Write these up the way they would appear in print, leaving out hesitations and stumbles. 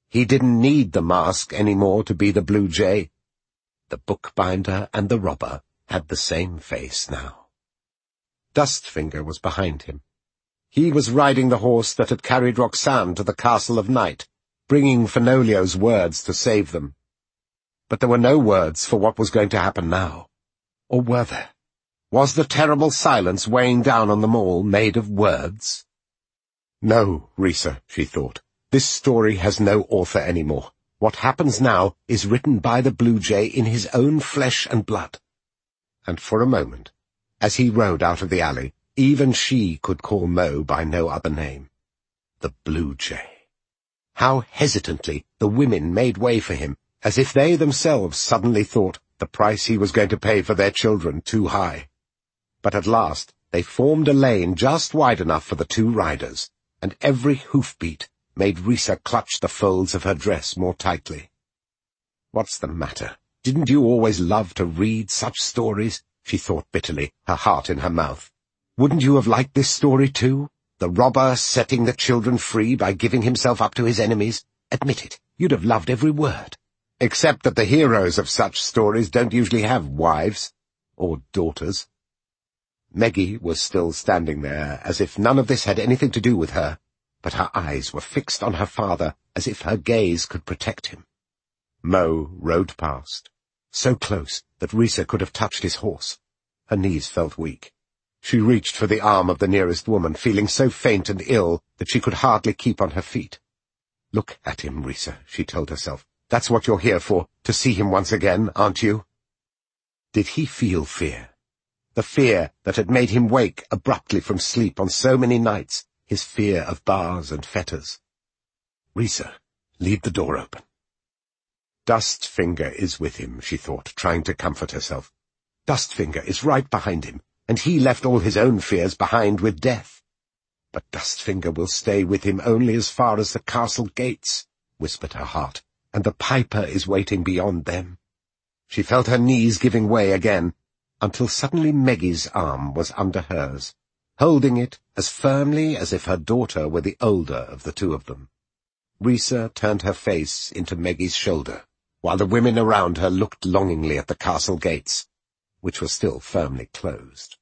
He didn't need the mask any more to be the Blue Jay. The bookbinder and the robber had the same face now. Dustfinger was behind him. He was riding the horse that had carried Roxane to the Castle of Night, bringing Fenolio's words to save them. But there were no words for what was going to happen now. Or were there? Was the terrible silence weighing down on them all made of words? No, Risa, she thought. This story has no author anymore. What happens now is written by the Blue Jay in his own flesh and blood. And for a moment, as he rode out of the alley, even she could call Mo by no other name. The Blue Jay. How hesitantly the women made way for him, as if they themselves suddenly thought the price he was going to pay for their children too high. But at last they formed a lane just wide enough for the two riders, and every hoofbeat made Risa clutch the folds of her dress more tightly. "What's the matter? Didn't you always love to read such stories?" she thought bitterly, her heart in her mouth. "Wouldn't you have liked this story too? The robber setting the children free by giving himself up to his enemies? Admit it, you'd have loved every word. Except that the heroes of such stories don't usually have wives or daughters." Meggie was still standing there, as if none of this had anything to do with her, but her eyes were fixed on her father as if her gaze could protect him. Mo rode past, so close that Risa could have touched his horse. Her knees felt weak. She reached for the arm of the nearest woman, feeling so faint and ill that she could hardly keep on her feet. "Look at him, Risa," she told herself. "That's what you're here for, to see him once again, aren't you?" Did he feel fear? The fear that had made him wake abruptly from sleep on so many nights, his fear of bars and fetters. "Risa, leave the door open." Dustfinger is with him, she thought, trying to comfort herself. Dustfinger is right behind him, and he left all his own fears behind with death. "But Dustfinger will stay with him only as far as the castle gates," whispered her heart, "and the piper is waiting beyond them." She felt her knees giving way again, until suddenly Meggie's arm was under hers, holding it as firmly as if her daughter were the older of the two of them. Risa turned her face into Meggie's shoulder, while the women around her looked longingly at the castle gates, which were still firmly closed.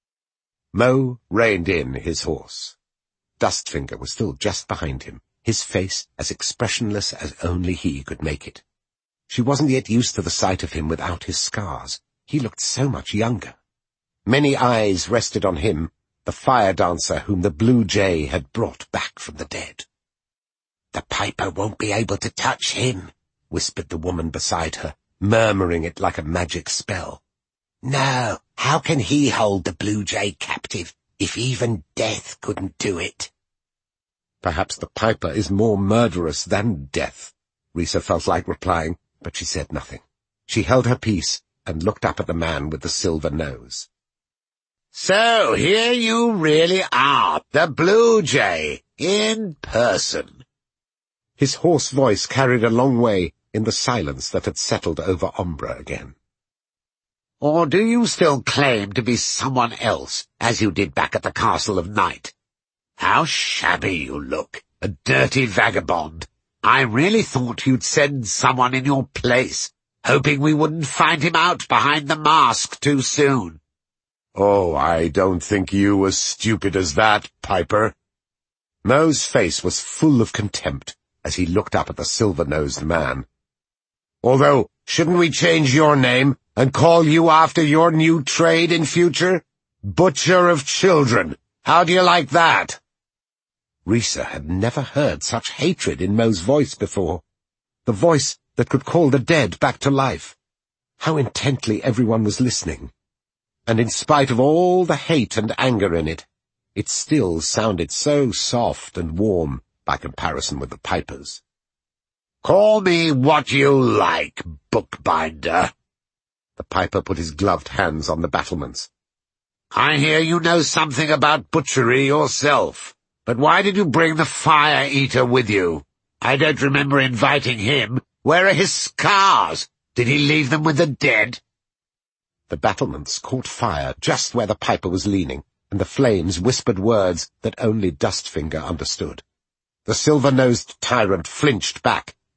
Mo reined in his horse. Dustfinger was still just behind him, his face as expressionless as only he could make it. She wasn't yet used to the sight of him without his scars. He looked so much younger. Many eyes rested on him, the fire dancer whom the Blue Jay had brought back from the dead. "The piper won't be able to touch him," whispered the woman beside her, murmuring it like a magic spell. "No, how can he hold the Blue Jay captive if even death couldn't do it?" "Perhaps the piper is more murderous than death," Risa felt like replying, but she said nothing. She held her peace and looked up at the man with the silver nose. "So here you really are, the Blue Jay, in person." His hoarse voice carried a long way in the silence that had settled over Ombre again. "Or do you still claim to be someone else, as you did back at the Castle of Night? How shabby you look, a dirty vagabond. I really thought you'd send someone in your place, hoping we wouldn't find him out behind the mask too soon." "Oh, I don't think you as stupid as that, Piper." Mo's face was full of contempt as he looked up at the silver-nosed man. "Although, shouldn't we change your name and call you after your new trade in future? Butcher of Children. How do you like that?" Risa had never heard such hatred in Mo's voice before. The voice that could call the dead back to life. How intently everyone was listening. And in spite of all the hate and anger in it, it still sounded so soft and warm by comparison with the piper's. "Call me what you like, bookbinder." The piper put his gloved hands on the battlements. "I hear you know something about butchery yourself. But why did you bring the Fire-Eater with you? I don't remember inviting him. Where are his scars? Did he leave them with the dead?" The battlements caught fire just where the piper was leaning, and the flames whispered words that only Dustfinger understood. The silver-nosed tyrant flinched back,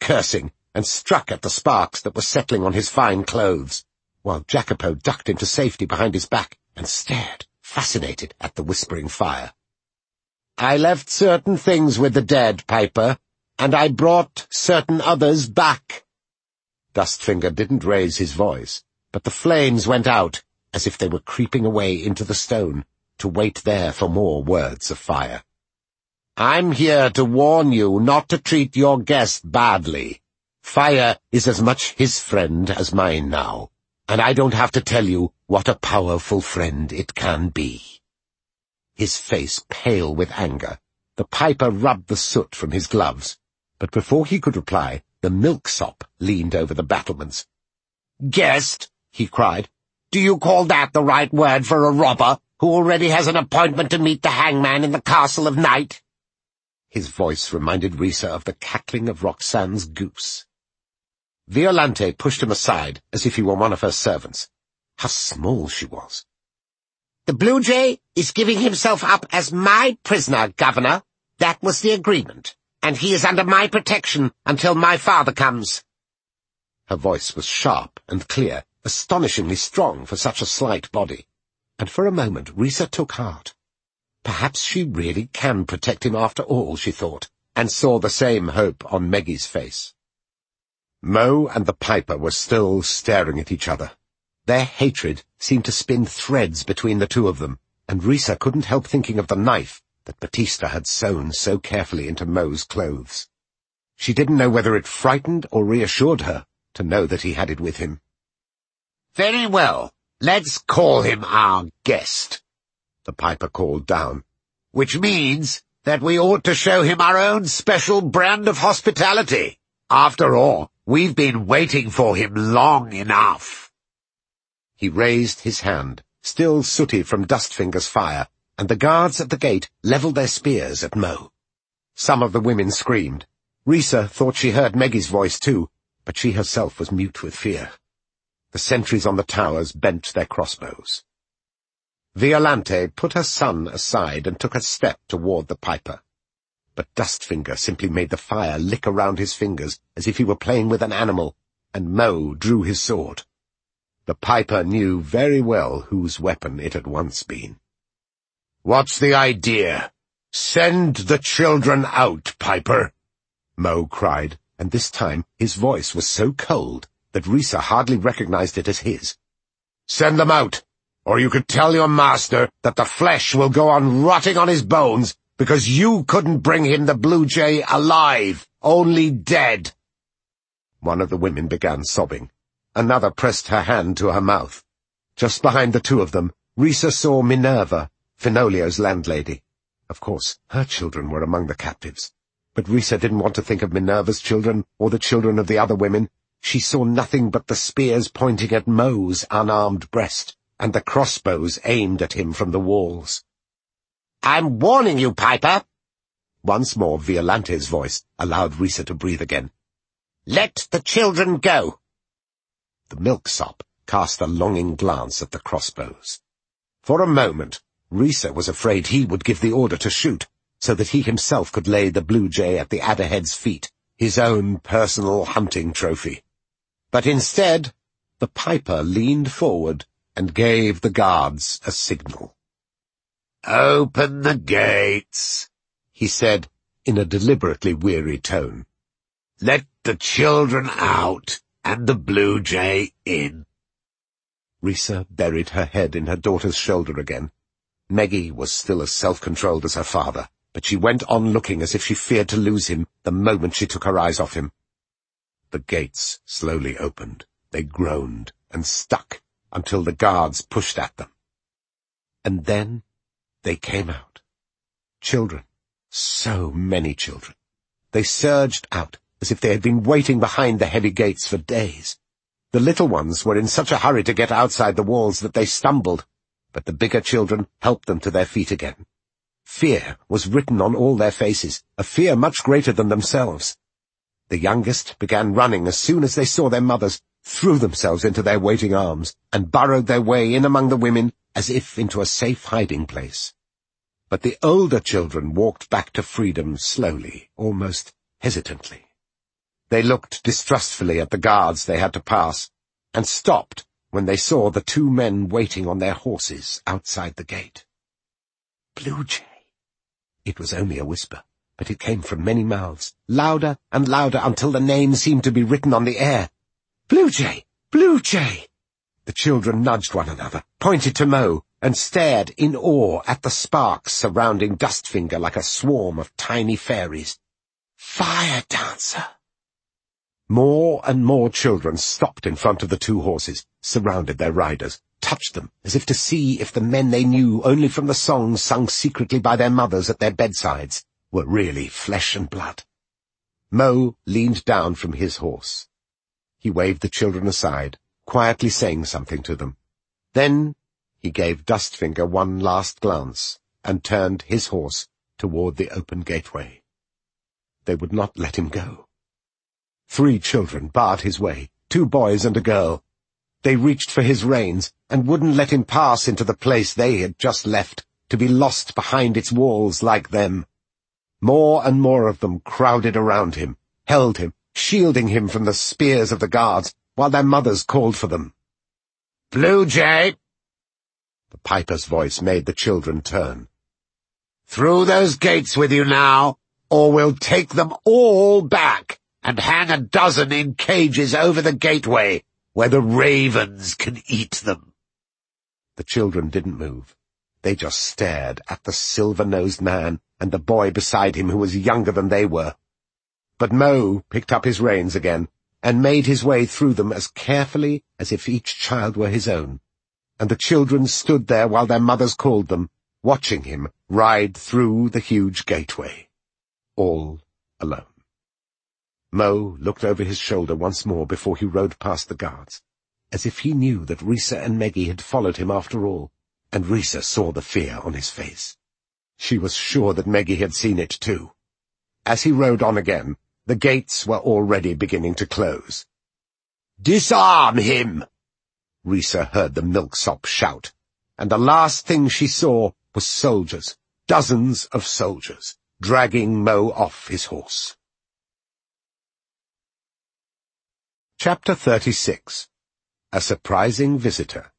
cursing, and struck at the sparks that were settling on his fine clothes, while Jacopo ducked into safety behind his back and stared, fascinated, at the whispering fire. "I left certain things with the dead, Piper, and I brought certain others back." Dustfinger didn't raise his voice, but the flames went out, as if they were creeping away into the stone, to wait there for more words of fire. "I'm here to warn you not to treat your guest badly. Fire is as much his friend as mine now, and I don't have to tell you what a powerful friend it can be." His face pale with anger, the Piper rubbed the soot from his gloves, but before he could reply, the milksop leaned over the battlements. "Guest," he cried, "do you call that the right word for a robber who already has an appointment to meet the hangman in the Castle of Night?" His voice reminded Risa of the cackling of Roxane's goose. Violante pushed him aside as if he were one of her servants. How small she was. "The Blue Jay is giving himself up as my prisoner, Governor. That was the agreement, and he is under my protection until my father comes." Her voice was sharp and clear, astonishingly strong for such a slight body, and for a moment Risa took heart. Perhaps she really can protect him after all, she thought, and saw the same hope on Maggie's face. Mo and the Piper were still staring at each other. Their hatred seemed to spin threads between the two of them, and Risa couldn't help thinking of the knife that Batista had sewn so carefully into Mo's clothes. She didn't know whether it frightened or reassured her to know that he had it with him. "Very well, let's call him our guest," the Piper called down, "which means that we ought to show him our own special brand of hospitality. After all, we've been waiting for him long enough." He raised his hand, still sooty from Dustfinger's fire, and the guards at the gate levelled their spears at Mo. Some of the women screamed. Risa thought she heard Maggie's voice too, but she herself was mute with fear. The sentries on the towers bent their crossbows. Violante put her son aside and took a step toward the Piper. But Dustfinger simply made the fire lick around his fingers as if he were playing with an animal, and Mo drew his sword. The Piper knew very well whose weapon it had once been. "What's the idea? Send the children out, Piper," Mo cried, and this time his voice was so cold that Risa hardly recognized it as his. "Send them out, or you could tell your master that the flesh will go on rotting on his bones because you couldn't bring him the Blue Jay alive, only dead." One of the women began sobbing. Another pressed her hand to her mouth. Just behind the two of them, Risa saw Minerva, Fenolio's landlady. Of course, her children were among the captives. But Risa didn't want to think of Minerva's children or the children of the other women. She saw nothing but the spears pointing at Mo's unarmed breast, and the crossbows aimed at him from the walls. "I'm warning you, Piper!" Once more Violante's voice allowed Risa to breathe again. "Let the children go!" The milksop cast a longing glance at the crossbows. For a moment, Risa was afraid he would give the order to shoot, so that he himself could lay the Blue Jay at the adderhead's feet, his own personal hunting trophy. But instead, the Piper leaned forward and gave the guards a signal. "Open the gates," he said in a deliberately weary tone. "Let the children out and the Blue Jay in." Risa buried her head in her daughter's shoulder again. Maggie was still as self-controlled as her father, but she went on looking as if she feared to lose him the moment she took her eyes off him. The gates slowly opened. They groaned and stuck until the guards pushed at them. And then they came out. Children. So many children. They surged out as if they had been waiting behind the heavy gates for days. The little ones were in such a hurry to get outside the walls that they stumbled, but the bigger children helped them to their feet again. Fear was written on all their faces, a fear much greater than themselves. The youngest began running as soon as they saw their mothers, threw themselves into their waiting arms, and burrowed their way in among the women as if into a safe hiding place. But the older children walked back to freedom slowly, almost hesitantly. They looked distrustfully at the guards they had to pass, and stopped when they saw the two men waiting on their horses outside the gate. "Blue Jay." It was only a whisper, but it came from many mouths, louder and louder until the name seemed to be written on the air. "Blue Jay! Blue Jay!" The children nudged one another, pointed to Mo, and stared in awe at the sparks surrounding Dustfinger like a swarm of tiny fairies. "Fire Dancer!" More and more children stopped in front of the two horses, surrounded their riders, touched them as if to see if the men they knew only from the songs sung secretly by their mothers at their bedsides were really flesh and blood. Mo leaned down from his horse. He waved the children aside, quietly saying something to them. Then he gave Dustfinger one last glance and turned his horse toward the open gateway. They would not let him go. 3 children barred his way, 2 boys and a girl. They reached for his reins and wouldn't let him pass into the place they had just left, to be lost behind its walls like them. More and more of them crowded around him, held him, shielding him from the spears of the guards, while their mothers called for them. "Blue Jay!" The piper's voice made the children turn. "Through those gates with you now, or we'll take them all back and hang a dozen in cages over the gateway, where the ravens can eat them." The children didn't move. They just stared at the silver-nosed man and the boy beside him who was younger than they were. But Mo picked up his reins again and made his way through them as carefully as if each child were his own, and the children stood there while their mothers called them, watching him ride through the huge gateway, all alone. Mo looked over his shoulder once more before he rode past the guards, as if he knew that Risa and Meggie had followed him after all, and Risa saw the fear on his face. She was sure that Meggie had seen it too. As he rode on again, the gates were already beginning to close. "Disarm him!" Risa heard the milksop shout, and the last thing she saw was soldiers, dozens of soldiers, dragging Mo off his horse. Chapter 36. A Surprising Visitor.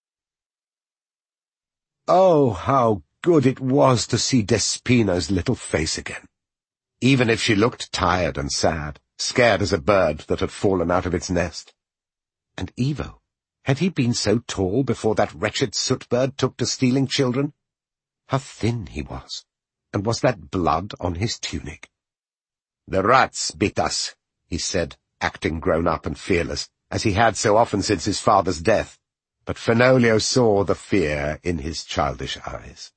Oh, how good it was to see Despina's little face again, even if she looked tired and sad, scared as a bird that had fallen out of its nest. And Ivo, had he been so tall before that wretched soot-bird took to stealing children? How thin he was, and was that blood on his tunic? "The rats bit us," he said, acting grown-up and fearless, as he had so often since his father's death, but Fenolio saw the fear in his childish eyes.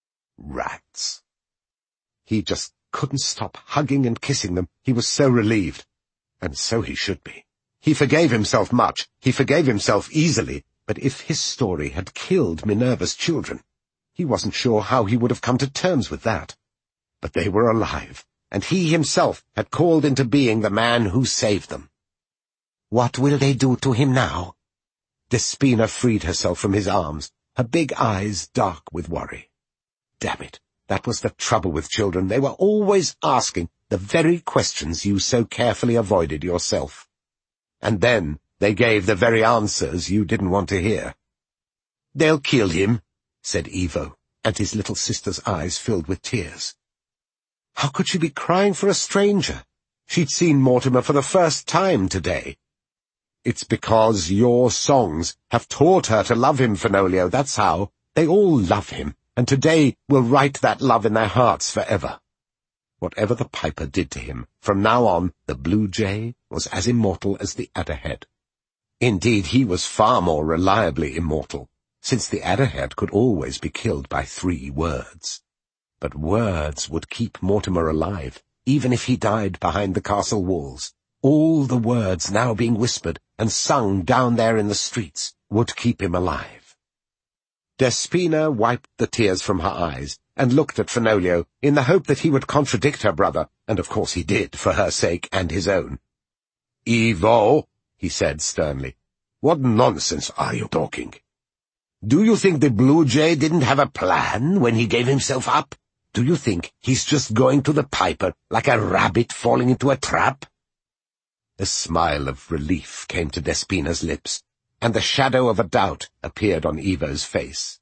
Rats. He just couldn't stop hugging and kissing them. He was so relieved. And so he should be. He forgave himself much. He forgave himself easily. But if his story had killed Minerva's children, he wasn't sure how he would have come to terms with that. But they were alive, and he himself had called into being the man who saved them. What will they do to him now? Despina freed herself from his arms, her big eyes dark with worry. Damn it, that was the trouble with children. They were always asking the very questions you so carefully avoided yourself. And then they gave the very answers you didn't want to hear. "They'll kill him," said Ivo, and his little sister's eyes filled with tears. How could she be crying for a stranger? She'd seen Mortimer for the first time today. "It's because your songs have taught her to love him, Fenolio, that's how. They all love him, and today will write that love in their hearts forever." Whatever the piper did to him, from now on the Blue Jay was as immortal as the Adderhead. Indeed, he was far more reliably immortal, since the Adderhead could always be killed by 3 words. But words would keep Mortimer alive, even if he died behind the castle walls. All the words now being whispered and sung down there in the streets would keep him alive. Despina wiped the tears from her eyes and looked at Fenolio in the hope that he would contradict her brother, and of course he did, for her sake and his own. "Ivo," he said sternly, "what nonsense are you talking? Do you think the Blue Jay didn't have a plan when he gave himself up? Do you think he's just going to the piper like a rabbit falling into a trap?" A smile of relief came to Despina's lips, and the shadow of a doubt appeared on Ivo's face.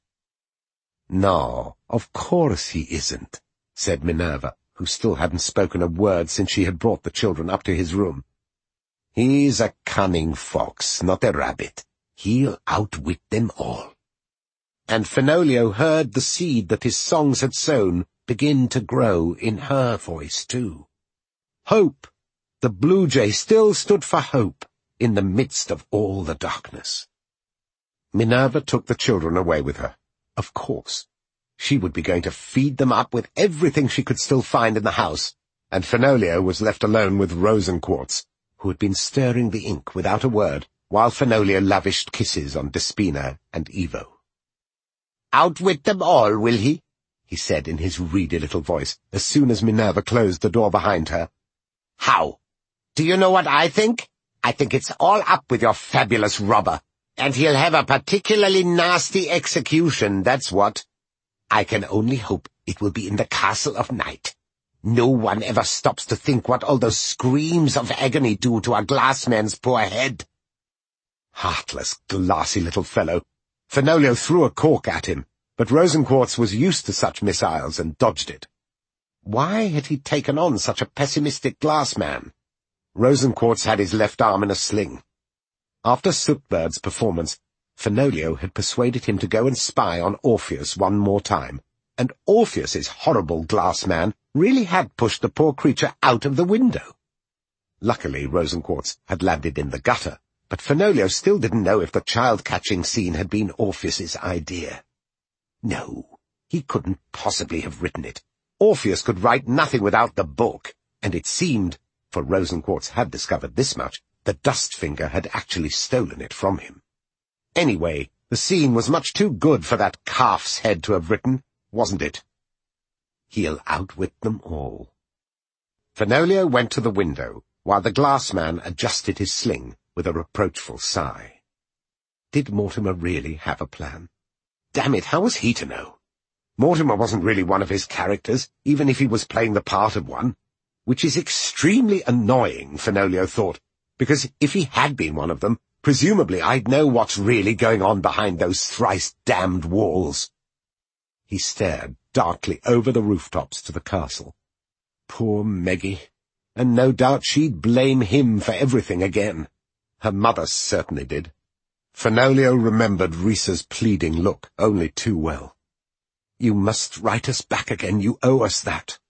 "No, of course he isn't," said Minerva, who still hadn't spoken a word since she had brought the children up to his room. "He's a cunning fox, not a rabbit. He'll outwit them all." And Fenolio heard the seed that his songs had sown begin to grow in her voice too. Hope! The blue jay still stood for hope in the midst of all the darkness. Minerva took the children away with her. Of course. She would be going to feed them up with everything she could still find in the house, and Fenolio was left alone with Rosenquartz, who had been stirring the ink without a word, while Fenolio lavished kisses on Despina and Ivo. "Outwit them all, will he?" he said in his reedy little voice, as soon as Minerva closed the door behind her. "How? Do you know what I think? I think it's all up with your fabulous robber, and he'll have a particularly nasty execution, that's what. I can only hope it will be in the Castle of Night. No one ever stops to think what all those screams of agony do to a glassman's poor head." Heartless, glassy little fellow. Fenolio threw a cork at him, but Rosenquartz was used to such missiles and dodged it. Why had he taken on such a pessimistic glassman? Rosenquartz had his left arm in a sling. After Sootbird's performance, Fenolio had persuaded him to go and spy on Orpheus one more time, and Orpheus's horrible glassman really had pushed the poor creature out of the window. Luckily, Rosenquartz had landed in the gutter, but Fenolio still didn't know if the child-catching scene had been Orpheus's idea. No, he couldn't possibly have written it. Orpheus could write nothing without the book, and it seemed, for Rosenquartz had discovered this much, that Dustfinger had actually stolen it from him. Anyway, the scene was much too good for that calf's head to have written, wasn't it? He'll outwit them all. Fenolio went to the window, while the glassman adjusted his sling with a reproachful sigh. Did Mortimer really have a plan? Damn it, how was he to know? Mortimer wasn't really one of his characters, even if he was playing the part of one, which is extremely annoying, Fenolio thought, because if he had been one of them, presumably I'd know what's really going on behind those thrice-damned walls. He stared darkly over the rooftops to the castle. Poor Meggie, and no doubt she'd blame him for everything again. Her mother certainly did. Fenolio remembered Risa's pleading look only too well. "You must write us back again, you owe us that."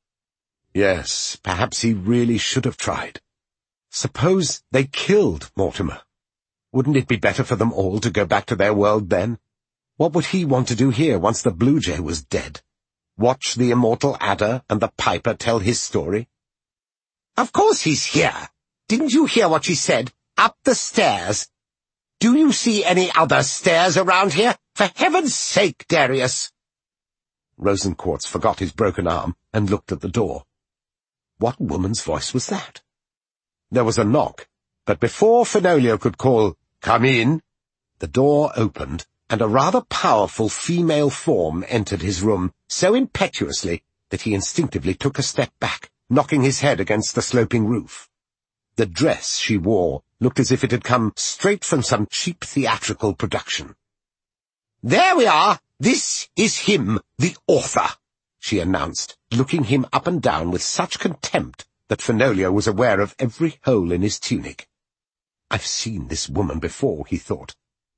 Yes, perhaps he really should have tried. Suppose they killed Mortimer. Wouldn't it be better for them all to go back to their world then? What would he want to do here once the Blue Jay was dead? Watch the immortal adder and the piper tell his story? "Of course he's here. Didn't you hear what she said? Up the stairs. Do you see any other stairs around here? For heaven's sake, Darius!" Rosenquartz forgot his broken arm and looked at the door. What woman's voice was that? There was a knock, but before Fenolio could call, "Come in," the door opened, and a rather powerful female form entered his room so impetuously that he instinctively took a step back, knocking his head against the sloping roof. The dress she wore looked as if it had come straight from some cheap theatrical production. "There we are! This is him, the author," she announced, looking him up and down with such contempt that Fenolio was aware of every hole in his tunic. I've seen this woman before, he thought.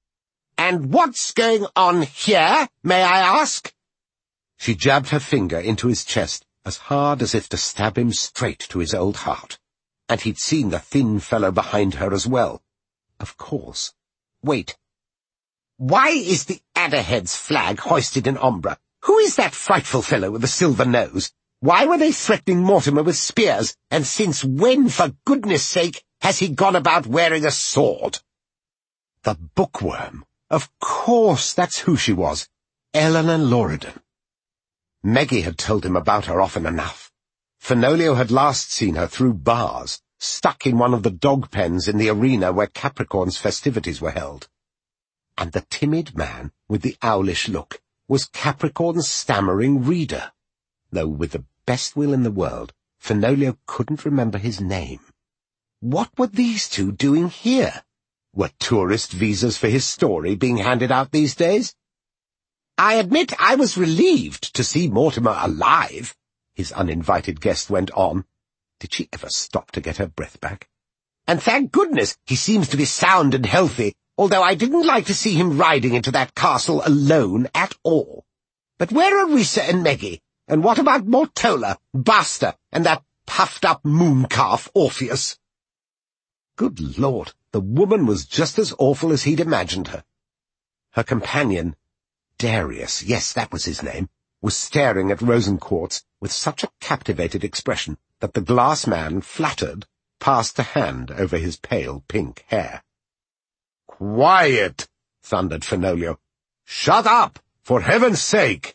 "And what's going on here, may I ask?" She jabbed her finger into his chest as hard as if to stab him straight to his old heart. And he'd seen the thin fellow behind her as well. Of course. Wait. Why is the Adderheads flag hoisted in Ombra? Who is that frightful fellow with the silver nose? Why were they threatening Mortimer with spears? And since when, for goodness sake, has he gone about wearing a sword? The bookworm. Of course, that's who she was. Eleanor Loriden. Meggie had told him about her often enough. Fenolio had last seen her through bars, stuck in one of the dog pens in the arena where Capricorn's festivities were held. And the timid man with the owlish look was Capricorn's stammering reader, though with the best will in the world, Fenolio couldn't remember his name. What were these two doing here? Were tourist visas for his story being handed out these days? "I admit I was relieved to see Mortimer alive," his uninvited guest went on. Did she ever stop to get her breath back? "And thank goodness he seems to be sound and healthy, although I didn't like to see him riding into that castle alone at all. But where are Risa and Meggie? And what about Mortola, Basta, and that puffed-up mooncalf Orpheus?" Good Lord, the woman was just as awful as he'd imagined her. Her companion, Darius, yes, that was his name, was staring at Rosenquartz with such a captivated expression that the glass man, flattered, passed a hand over his pale pink hair. "Quiet!" thundered Fenolio. "Shut up, for heaven's sake!"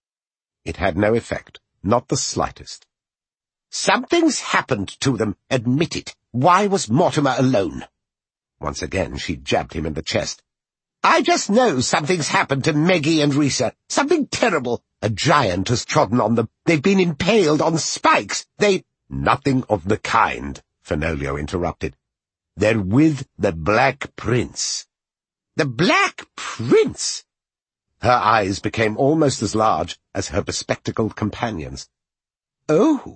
It had no effect, not the slightest. "Something's happened to them, admit it. Why was Mortimer alone?" Once again she jabbed him in the chest. "I just know something's happened to Meggie and Risa. Something terrible. A giant has trodden on them. They've been impaled on spikes. "Nothing of the kind," Fenolio interrupted. "They're with the Black Prince." "The Black Prince?" Her eyes became almost as large as her bespectacled companion's. "Oh."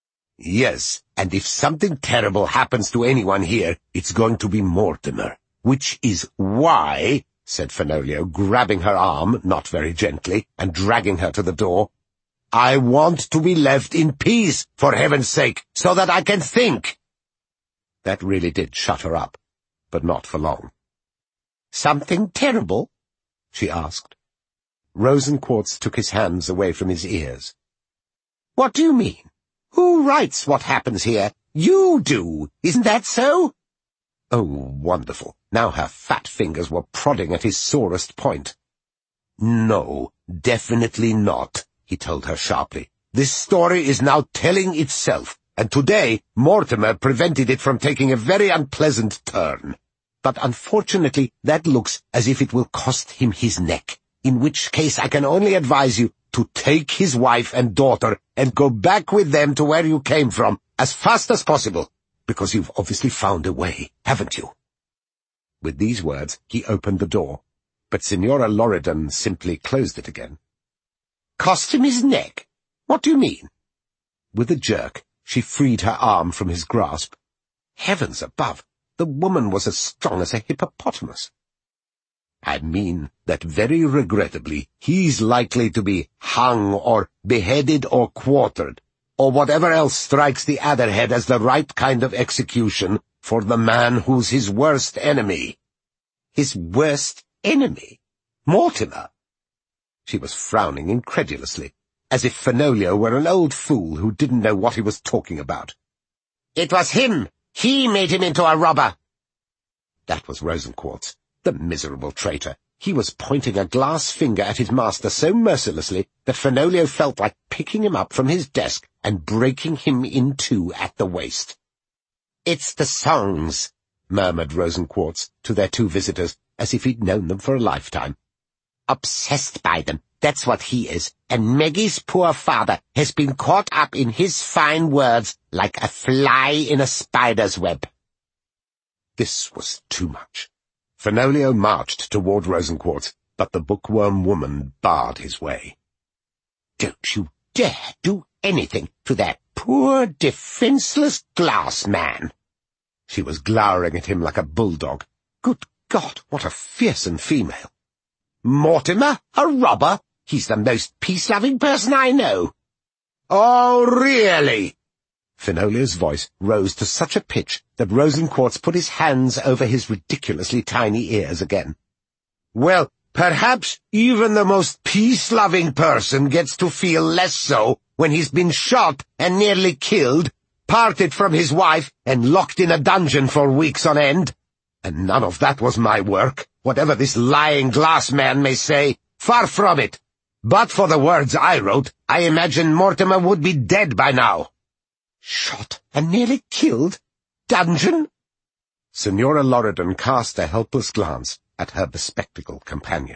"Yes, and if something terrible happens to anyone here, it's going to be Mortimer. Which is why," said Fenolio, grabbing her arm, not very gently, and dragging her to the door, "I want to be left in peace, for heaven's sake, so that I can think." That really did shut her up, but not for long. "Something terrible?" she asked. Rosenquartz took his hands away from his ears. "What do you mean? Who writes what happens here? You do, isn't that so?" Oh, wonderful. Now her fat fingers were prodding at his sorest point. "No, definitely not," he told her sharply. "This story is now telling itself, and today Mortimer prevented it from taking a very unpleasant turn. But unfortunately that looks as if it will cost him his neck, in which case I can only advise you to take his wife and daughter and go back with them to where you came from as fast as possible, because you've obviously found a way, haven't you?" With these words he opened the door, but Signora Loredan simply closed it again. "Cost him his neck? What do you mean?" With a jerk, she freed her arm from his grasp. Heavens above, the woman was as strong as a hippopotamus. "I mean that very regrettably he's likely to be hung or beheaded or quartered, or whatever else strikes the adderhead as the right kind of execution for the man who's his worst enemy." "His worst enemy? Mortimer?" She was frowning incredulously, as if Fenolio were an old fool who didn't know what he was talking about. "It was him. He made him into a robber." That was Rosenquartz, the miserable traitor. He was pointing a glass finger at his master so mercilessly that Fenolio felt like picking him up from his desk and breaking him in two at the waist. "It's the songs," murmured Rosenquartz to their two visitors, as if he'd known them for a lifetime. "Obsessed by them, that's what he is, and Maggie's poor father has been caught up in his fine words like a fly in a spider's web." This was too much. Fenolio marched toward Rosenquartz, but the bookworm woman barred his way. "Don't you dare do anything to that poor, defenseless glass man." She was glowering at him like a bulldog. Good God, what a fearsome female. "Mortimer, a robber? He's the most peace-loving person I know." "Oh, really?" Fenolio's voice rose to such a pitch that Rosenquartz put his hands over his ridiculously tiny ears again. "Well, perhaps even the most peace-loving person gets to feel less so when he's been shot and nearly killed, parted from his wife, and locked in a dungeon for weeks on end. And none of that was my work, whatever this lying glass man may say. Far from it. But for the words I wrote, I imagine Mortimer would be dead by now." "Shot and nearly killed? Dungeon?" Signora Loredan cast a helpless glance at her bespectacled companion.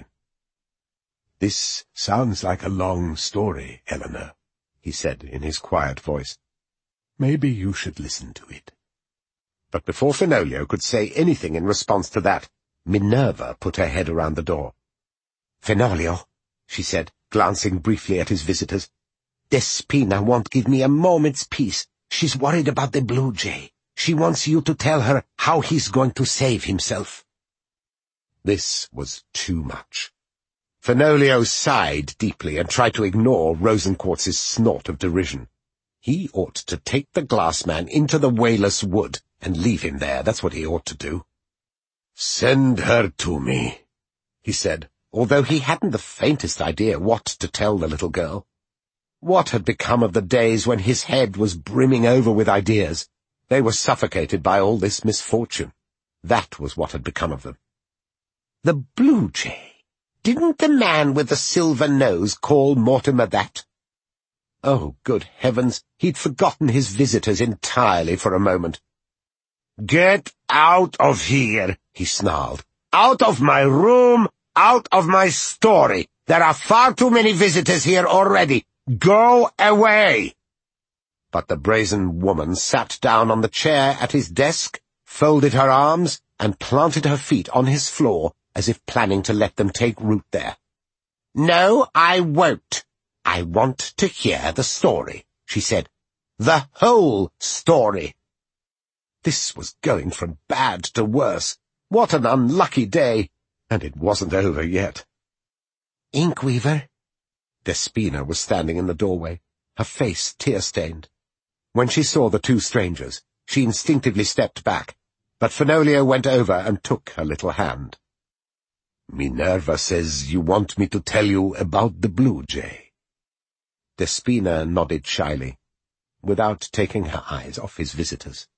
"This sounds like a long story, Eleanor," he said in his quiet voice. "Maybe you should listen to it." But before Fenolio could say anything in response to that, Minerva put her head around the door. "Fenolio," she said, glancing briefly at his visitors, "Despina won't give me a moment's peace. She's worried about the Blue Jay. She wants you to tell her how he's going to save himself." This was too much. Fenolio sighed deeply and tried to ignore Rosenquartz's snort of derision. He ought to take the glass man into the Wayless Wood and leave him there. That's what he ought to do. "Send her to me," he said, although he hadn't the faintest idea what to tell the little girl. What had become of the days when his head was brimming over with ideas? They were suffocated by all this misfortune. That was what had become of them. The Blue Jay. Didn't the man with the silver nose call Mortimer that? Oh, good heavens, he'd forgotten his visitors entirely for a moment. "Get out of here," he snarled. "Out of my room, out of my story. There are far too many visitors here already. Go away!" But the brazen woman sat down on the chair at his desk, folded her arms, and planted her feet on his floor, as if planning to let them take root there. "No, I won't. I want to hear the story," she said. "The whole story." This was going from bad to worse. What an unlucky day! And it wasn't over yet. "Inkweaver?" Despina was standing in the doorway, her face tear-stained. When she saw the two strangers, she instinctively stepped back, but Fenolio went over and took her little hand. "Minerva says you want me to tell you about the Blue Jay." Despina nodded shyly, without taking her eyes off his visitors.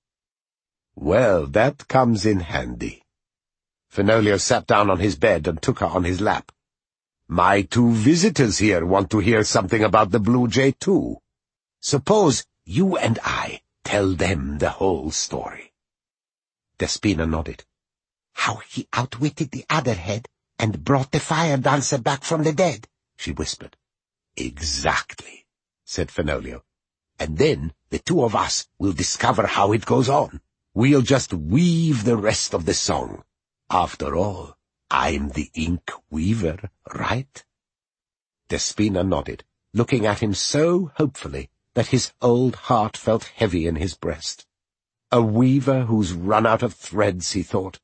"Well, that comes in handy." Fenolio sat down on his bed and took her on his lap. "My two visitors here want to hear something about the Blue Jay, too. Suppose you and I tell them the whole story." Despina nodded. "How he outwitted the Adderhead and brought the fire dancer back from the dead," she whispered. "Exactly," said Fenolio. "And then the two of us will discover how it goes on. We'll just weave the rest of the song. After all, I'm the Ink Weaver, right?" Despina nodded, looking at him so hopefully that his old heart felt heavy in his breast. A weaver who's run out of threads, he thought.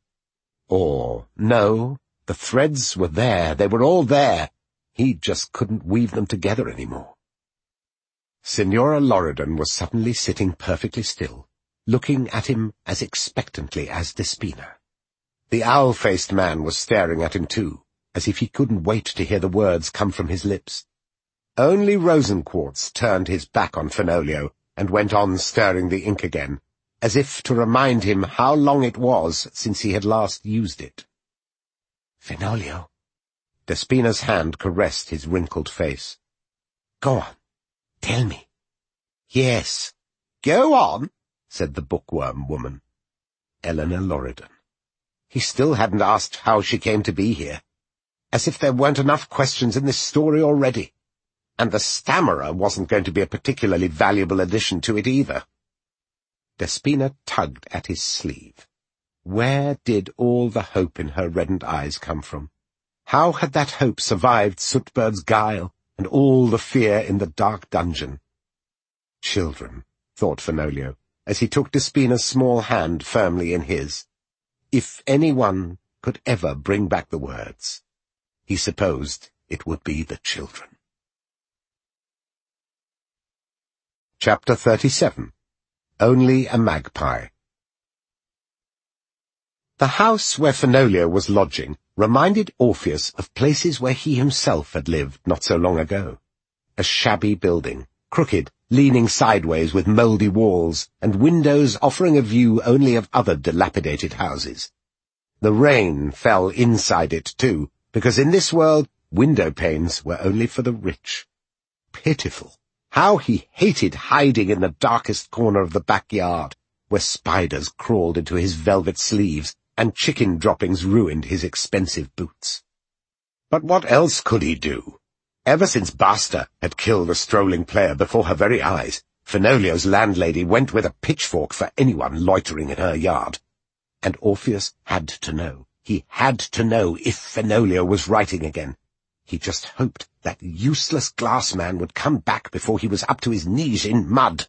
Or, no, the threads were there, they were all there. He just couldn't weave them together anymore. Signora Loredan was suddenly sitting perfectly still, looking at him as expectantly as Despina. The owl-faced man was staring at him too, as if he couldn't wait to hear the words come from his lips. Only Rosenquartz turned his back on Fenolio and went on stirring the ink again, as if to remind him how long it was since he had last used it. "Fenolio." Despina's hand caressed his wrinkled face. "Go on. Tell me." "Yes, go on," said the bookworm woman. Eleanor Loredan. He still hadn't asked how she came to be here. As if there weren't enough questions in this story already. And the stammerer wasn't going to be a particularly valuable addition to it either. Despina tugged at his sleeve. Where did all the hope in her reddened eyes come from? How had that hope survived Sootbird's guile and all the fear in the dark dungeon? Children, thought Fenolio, as he took Despina's small hand firmly in his. If anyone could ever bring back the words, he supposed it would be the children. Chapter 37. Only a Magpie. The house where Fenolio was lodging reminded Orpheus of places where he himself had lived not so long ago. A shabby building, crooked, leaning sideways with mouldy walls, and windows offering a view only of other dilapidated houses. The rain fell inside it, too, because in this world window panes were only for the rich. Pitiful. How he hated hiding in the darkest corner of the backyard, where spiders crawled into his velvet sleeves and chicken droppings ruined his expensive boots. But what else could he do? Ever since Basta had killed a strolling player before her very eyes, Fenolio's landlady went with a pitchfork for anyone loitering in her yard. And Orpheus had to know. He had to know if Fenolio was writing again. He just hoped that useless glass man would come back before he was up to his knees in mud.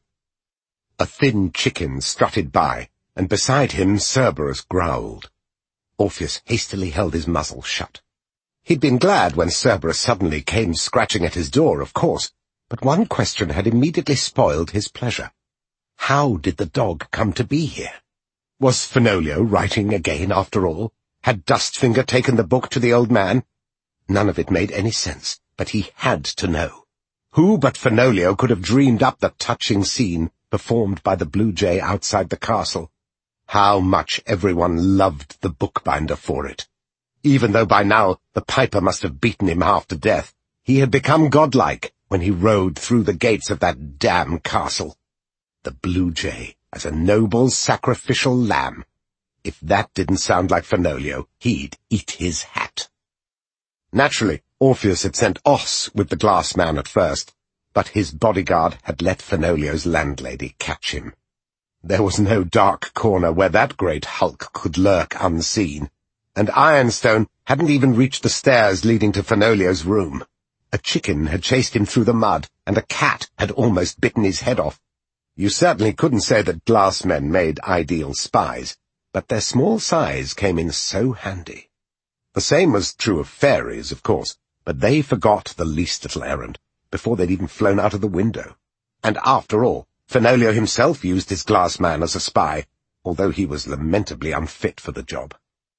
A thin chicken strutted by, and beside him Cerberus growled. Orpheus hastily held his muzzle shut. He'd been glad when Cerberus suddenly came scratching at his door, of course, but one question had immediately spoiled his pleasure. How did the dog come to be here? Was Fenolio writing again after all? Had Dustfinger taken the book to the old man? None of it made any sense, but he had to know. Who but Fenolio could have dreamed up the touching scene performed by the blue jay outside the castle? How much everyone loved the bookbinder for it. Even though by now the piper must have beaten him half to death, he had become godlike when he rode through the gates of that damn castle. The blue jay as a noble sacrificial lamb. If that didn't sound like Fenolio, he'd eat his hat. Naturally, Orpheus had sent Os with the glass man at first, but his bodyguard had let Fenolio's landlady catch him. There was no dark corner where that great hulk could lurk unseen, and Ironstone hadn't even reached the stairs leading to Fenolio's room. A chicken had chased him through the mud, and a cat had almost bitten his head off. You certainly couldn't say that glass men made ideal spies, but their small size came in so handy. The same was true of fairies, of course, but they forgot the least little errand before they'd even flown out of the window. And after all, Fenolio himself used his glass man as a spy, although he was lamentably unfit for the job.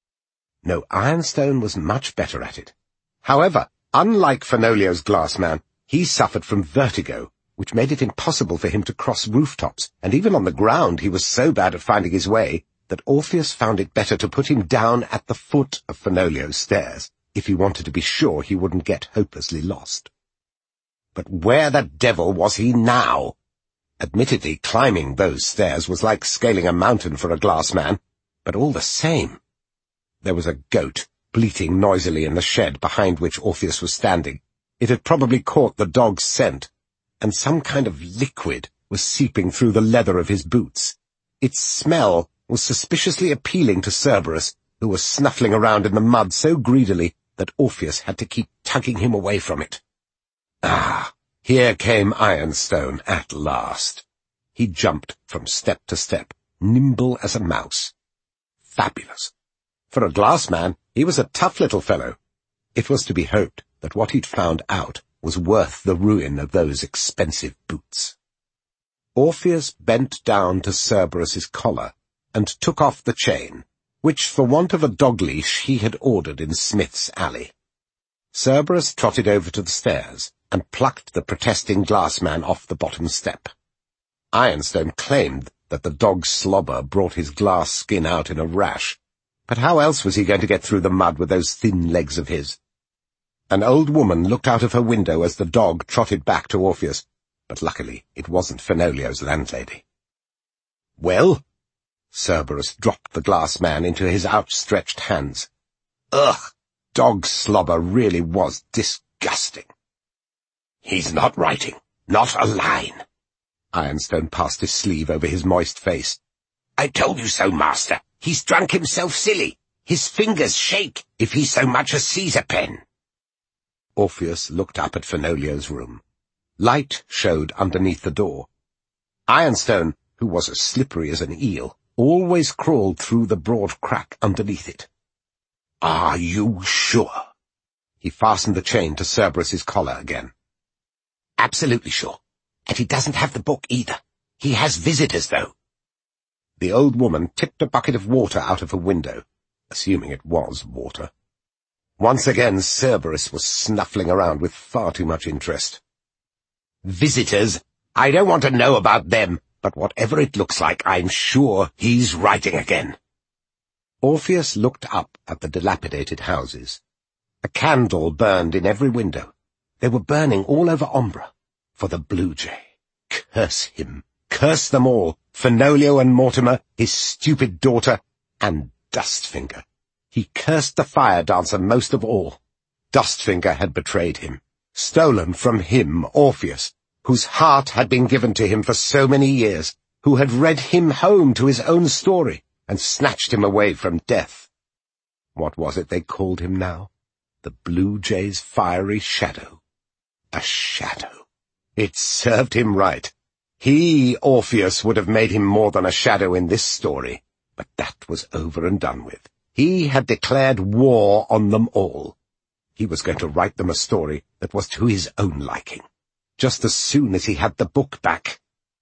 No, Ironstone was much better at it. However, unlike Fenolio's glass man, he suffered from vertigo, which made it impossible for him to cross rooftops, and even on the ground he was so bad at finding his way that Orpheus found it better to put him down at the foot of Fenolio's stairs, if he wanted to be sure he wouldn't get hopelessly lost. But where the devil was he now? Admittedly, climbing those stairs was like scaling a mountain for a glass man, but all the same. There was a goat bleating noisily in the shed behind which Orpheus was standing. It had probably caught the dog's scent, and some kind of liquid was seeping through the leather of his boots. Its smell was suspiciously appealing to Cerberus, who was snuffling around in the mud so greedily that Orpheus had to keep tugging him away from it. Ah, here came Ironstone at last. He jumped from step to step, nimble as a mouse. Fabulous. For a glass man, he was a tough little fellow. It was to be hoped that what he'd found out was worth the ruin of those expensive boots. Orpheus bent down to Cerberus's collar and took off the chain, which for want of a dog-leash he had ordered in Smith's Alley. Cerberus trotted over to the stairs and plucked the protesting glass man off the bottom step. Ironstone claimed that the dog's slobber brought his glass skin out in a rash, but how else was he going to get through the mud with those thin legs of his? An old woman looked out of her window as the dog trotted back to Orpheus, but luckily it wasn't Fenolio's landlady. "Well?" Cerberus dropped the glass man into his outstretched hands. Ugh! Dog slobber really was disgusting. "He's not writing. Not a line." Ironstone passed his sleeve over his moist face. "I told you so, master. He's drunk himself silly. His fingers shake if he so much as sees a pen." Orpheus looked up at Fenolio's room. Light showed underneath the door. Ironstone, who was as slippery as an eel, always crawled through the broad crack underneath it. "Are you sure?" He fastened the chain to Cerberus's collar again. "Absolutely sure. And he doesn't have the book either. He has visitors, though." The old woman tipped a bucket of water out of her window, assuming it was water. Once again Cerberus was snuffling around with far too much interest. "Visitors? I don't want to know about them, but whatever it looks like, I'm sure he's writing again." Orpheus looked up at the dilapidated houses. A candle burned in every window. They were burning all over Ombra. For the blue jay. Curse him. Curse them all. Fenolio and Mortimer, his stupid daughter, and Dustfinger. He cursed the fire dancer most of all. Dustfinger had betrayed him. Stolen from him, Orpheus, whose heart had been given to him for so many years, who had read him home to his own story and snatched him away from death. What was it they called him now? The Blue Jay's fiery shadow. A shadow. It served him right. He, Orpheus, would have made him more than a shadow in this story, but that was over and done with. He had declared war on them all. He was going to write them a story that was to his own liking, just as soon as he had the book back.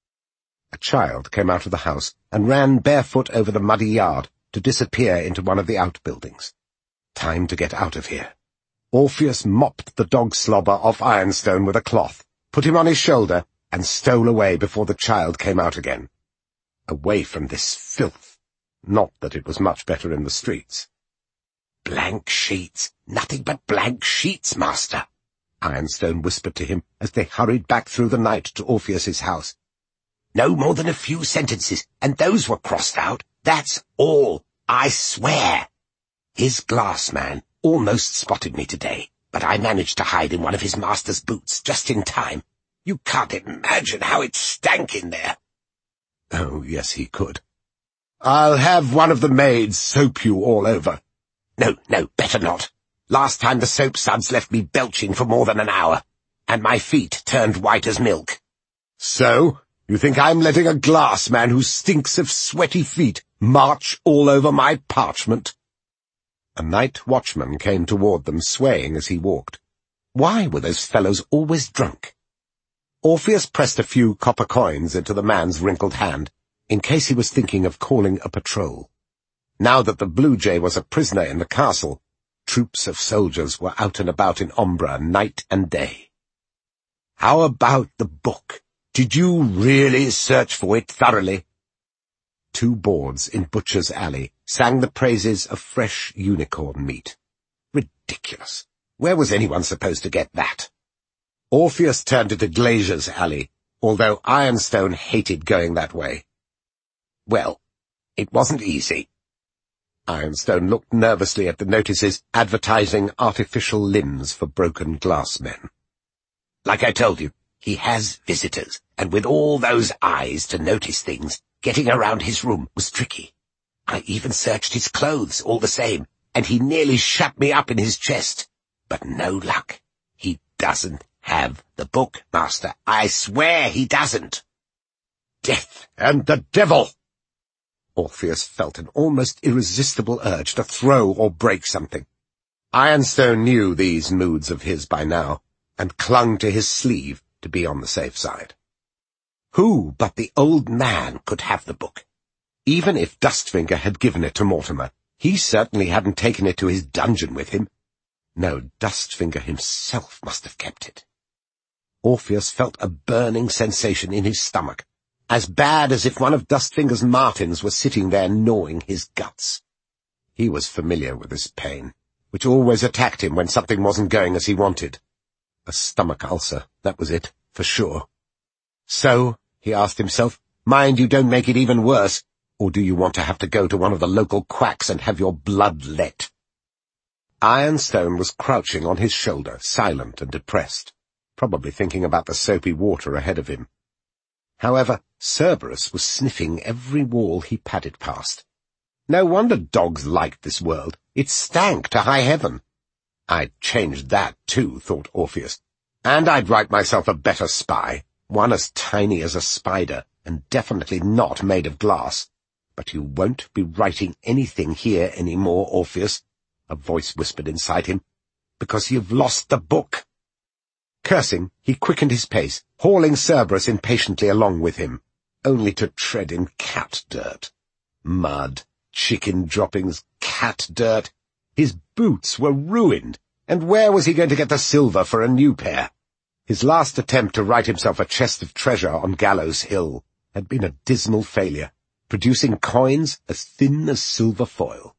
A child came out of the house and ran barefoot over the muddy yard to disappear into one of the outbuildings. Time to get out of here. Orpheus mopped the dog slobber off Ironstone with a cloth, put him on his shoulder, and stole away before the child came out again. Away from this filth. Not that it was much better in the streets. "Blank sheets, nothing but blank sheets, master," Ironstone whispered to him as they hurried back through the night to Orpheus's house. "No more than a few sentences, and those were crossed out. That's all, I swear. His glass man almost spotted me today, but I managed to hide in one of his master's boots just in time. You can't imagine how it stank in there." Oh, yes, he could. "I'll have one of the maids soap you all over." No, better not. Last time the soap suds left me belching for more than an hour, and my feet turned white as milk." "So, you think I'm letting a glass man who stinks of sweaty feet march all over my parchment?" A night watchman came toward them, swaying as he walked. Why were those fellows always drunk? Orpheus pressed a few copper coins into the man's wrinkled hand, in case he was thinking of calling a patrol. Now that the Blue Jay was a prisoner in the castle, troops of soldiers were out and about in Ombra night and day. "How about the book? Did you really search for it thoroughly?" Two boards in Butcher's Alley sang the praises of fresh unicorn meat. Ridiculous. Where was anyone supposed to get that? Orpheus turned into Glazier's Alley, although Ironstone hated going that way. Well, it wasn't easy. Ironstone looked nervously at the notices advertising artificial limbs for broken glass men. "Like I told you, he has visitors, and with all those eyes to notice things, getting around his room was tricky. I even searched his clothes all the same, and he nearly shut me up in his chest. But no luck. He doesn't have the book, master. I swear he doesn't." "Death and the devil!" Orpheus felt an almost irresistible urge to throw or break something. Ironstone knew these moods of his by now, and clung to his sleeve to be on the safe side. Who but the old man could have the book? Even if Dustfinger had given it to Mortimer, he certainly hadn't taken it to his dungeon with him. No, Dustfinger himself must have kept it. Orpheus felt a burning sensation in his stomach, as bad as if one of Dustfinger's martins were sitting there gnawing his guts. He was familiar with this pain, which always attacked him when something wasn't going as he wanted. A stomach ulcer, that was it, for sure. So, he asked himself, mind you don't make it even worse, or do you want to have to go to one of the local quacks and have your blood let? Ironstone was crouching on his shoulder, silent and depressed, probably thinking about the soapy water ahead of him. However, Cerberus was sniffing every wall he padded past. No wonder dogs liked this world. It stank to high heaven. I'd change that too, thought Orpheus, and I'd write myself a better spy, one as tiny as a spider, and definitely not made of glass. But you won't be writing anything here any more, Orpheus, a voice whispered inside him, because you've lost the book. Cursing, he quickened his pace, hauling Cerberus impatiently along with him, only to tread in cat dirt. Mud, chicken droppings, cat dirt. His boots were ruined, and where was he going to get the silver for a new pair? His last attempt to write himself a chest of treasure on Gallows Hill had been a dismal failure, producing coins as thin as silver foil.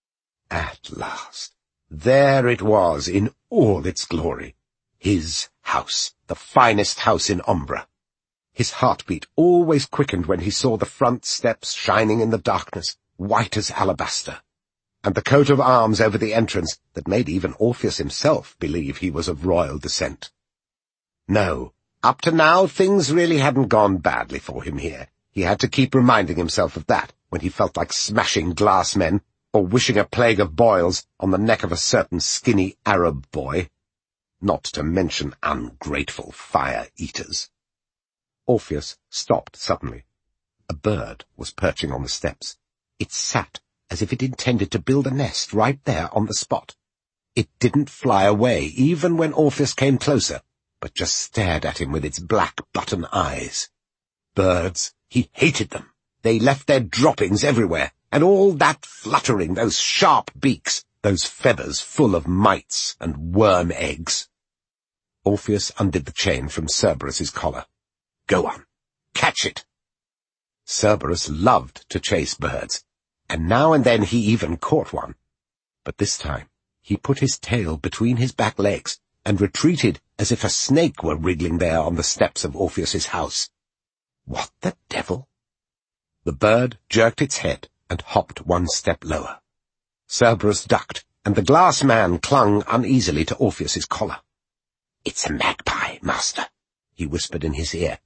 At last, there it was in all its glory. His house, the finest house in Ombra. His heartbeat always quickened when he saw the front steps shining in the darkness, white as alabaster, and the coat of arms over the entrance that made even Orpheus himself believe he was of royal descent. No, Up to now, things really hadn't gone badly for him here. He had to keep reminding himself of that when he felt like smashing glass men or wishing a plague of boils on the neck of a certain skinny Arab boy. Not to mention ungrateful fire-eaters. Orpheus stopped suddenly. A bird was perching on the steps. It sat as if it intended to build a nest right there on the spot. It didn't fly away, even when Orpheus came closer, but just stared at him with its black button eyes. Birds, he hated them. They left their droppings everywhere, and all that fluttering, those sharp beaks, those feathers full of mites and worm eggs. Orpheus undid the chain from Cerberus's collar. "Go on, catch it." Cerberus loved to chase birds, and now and then he even caught one. But this time he put his tail between his back legs and retreated as if a snake were wriggling there on the steps of Orpheus's house. What the devil? The bird jerked its head and hopped one step lower. Cerberus ducked, and the glass man clung uneasily to Orpheus's collar. "It's a magpie, master," he whispered in his ear.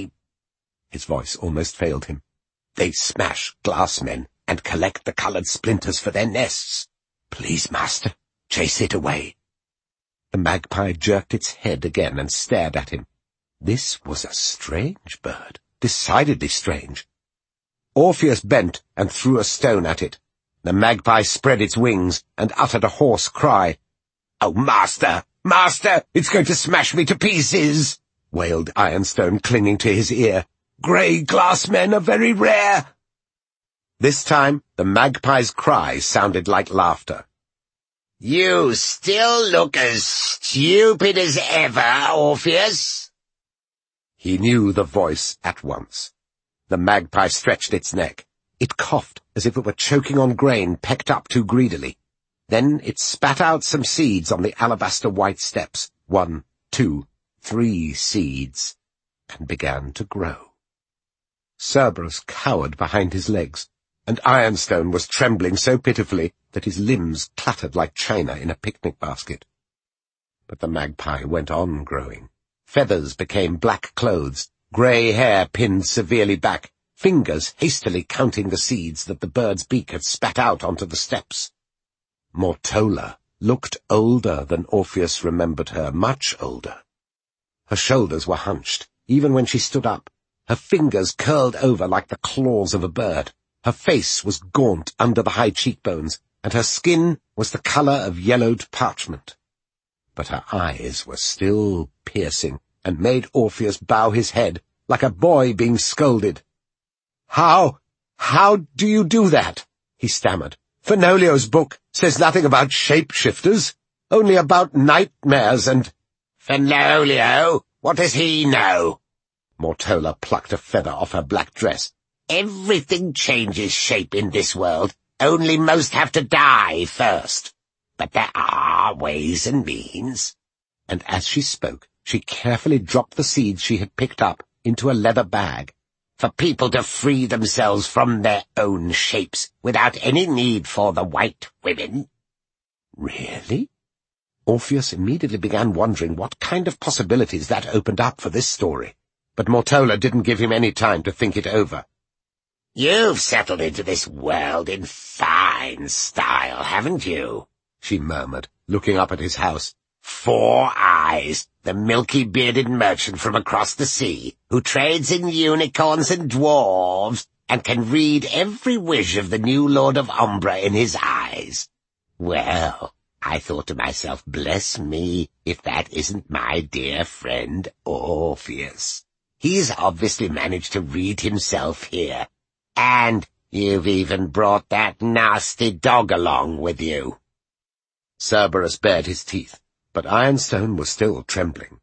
His voice almost failed him. "They smash glass men and collect the coloured splinters for their nests. Please, master, chase it away." The magpie jerked its head again and stared at him. This was a strange bird, decidedly strange. Orpheus bent and threw a stone at it. The magpie spread its wings and uttered a hoarse cry. "Oh, master! Master! It's going to smash me to pieces!" wailed Ironstone, clinging to his ear. "Grey glass men are very rare." This time the magpie's cry sounded like laughter. "You still look as stupid as ever, Orpheus." He knew the voice at once. The magpie stretched its neck. It coughed as if it were choking on grain pecked up too greedily. Then it spat out some seeds on the alabaster-white steps, 1, 2, 3 seeds, and began to grow. Cerberus cowered behind his legs, and Ironstone was trembling so pitifully that his limbs clattered like china in a picnic basket. But the magpie went on growing. Feathers became black clothes, grey hair pinned severely back, fingers hastily counting the seeds that the bird's beak had spat out onto the steps. Mortola looked older than Orpheus remembered her, much older. Her shoulders were hunched, even when she stood up. Her fingers curled over like the claws of a bird. Her face was gaunt under the high cheekbones, and her skin was the colour of yellowed parchment. But her eyes were still piercing, and made Orpheus bow his head, like a boy being scolded. How do you do that?" he stammered. "Fenolio's book says nothing about shape-shifters, only about nightmares and—" "Fenolio? What does he know?" Mortola plucked a feather off her black dress. "Everything changes shape in this world, only most have to die first. But there are ways and means." And as she spoke, she carefully dropped the seeds she had picked up into a leather bag, "for people to free themselves from their own shapes without any need for the white women." Really? Orpheus immediately began wondering what kind of possibilities that opened up for this story, but Mortola didn't give him any time to think it over. "You've settled into this world in fine style, haven't you?" she murmured, looking up at his house. "4 Eyes, the milky-bearded merchant from across the sea, who trades in unicorns and dwarves, and can read every wish of the new Lord of Umbra in his eyes. Well, I thought to myself, bless me, if that isn't my dear friend Orpheus. He's obviously managed to read himself here. And you've even brought that nasty dog along with you." Cerberus bared his teeth, but Ironstone was still trembling.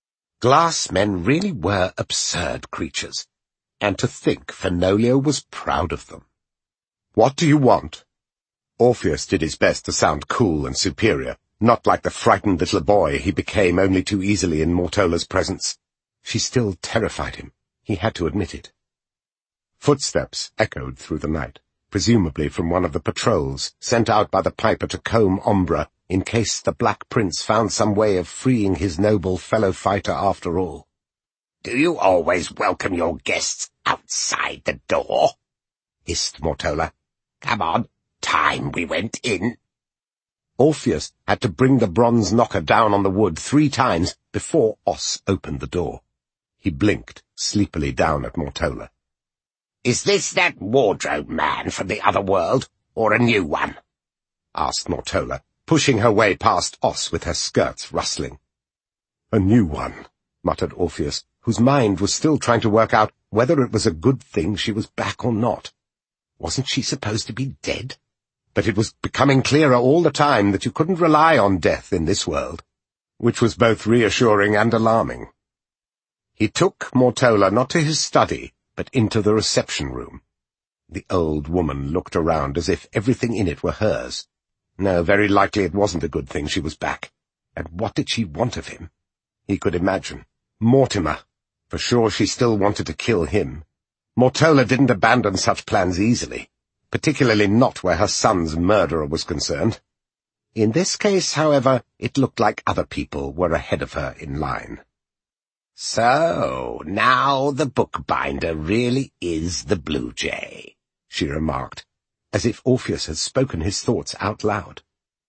Glass men really were absurd creatures, and to think Fenolio was proud of them. "What do you want?" Orpheus did his best to sound cool and superior, not like the frightened little boy he became only too easily in Mortola's presence. She still terrified him, he had to admit it. Footsteps echoed through the night, presumably from one of the patrols sent out by the piper to comb Umbra in case the Black Prince found some way of freeing his noble fellow-fighter after all. Do you always welcome your guests outside the door? Hissed Mortola. Come on, time we went in. Orpheus had to bring the bronze knocker down on the wood 3 times before Os opened the door. He blinked sleepily down at Mortola. Is this that wardrobe man from the other world, or a new one? Asked Mortola, pushing her way past Os with her skirts rustling. A new one, muttered Orpheus, whose mind was still trying to work out whether it was a good thing she was back or not. Wasn't she supposed to be dead? But it was becoming clearer all the time that you couldn't rely on death in this world, which was both reassuring and alarming. He took Mortola not to his study, but into the reception room. The old woman looked around as if everything in it were hers. No, very likely it wasn't a good thing she was back. And what did she want of him? He could imagine. Mortimer. For sure she still wanted to kill him. Mortola didn't abandon such plans easily, particularly not where her son's murderer was concerned. In this case, however, it looked like other people were ahead of her in line. So, now the bookbinder really is the Blue Jay, she remarked, as if Orpheus had spoken his thoughts out loud.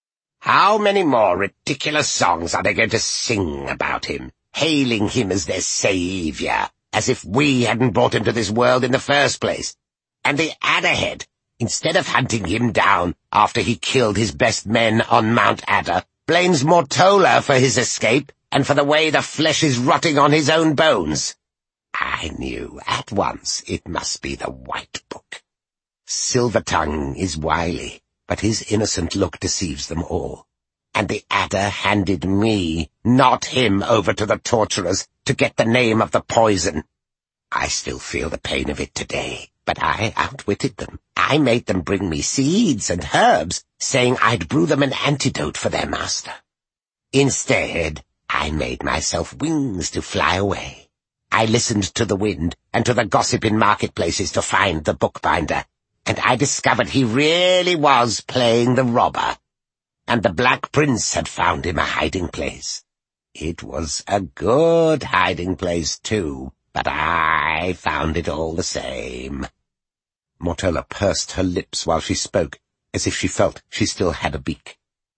How many more ridiculous songs are they going to sing about him, hailing him as their saviour, as if we hadn't brought him to this world in the first place? And the Adderhead, instead of hunting him down after he killed his best men on Mount Adder, blames Mortola for his escape and for the way the flesh is rotting on his own bones. I knew at once it must be the White Book. Silvertongue is wily, but his innocent look deceives them all. And the Adder handed me, not him, over to the torturers to get the name of the poison. I still feel the pain of it today, but I outwitted them. I made them bring me seeds and herbs, saying I'd brew them an antidote for their master. Instead, I made myself wings to fly away. I listened to the wind and to the gossip in marketplaces to find the bookbinder, and I discovered he really was playing the robber, and the Black Prince had found him a hiding place. It was a good hiding place, too, but I found it all the same. Mortola pursed her lips while she spoke, as if she felt she still had a beak.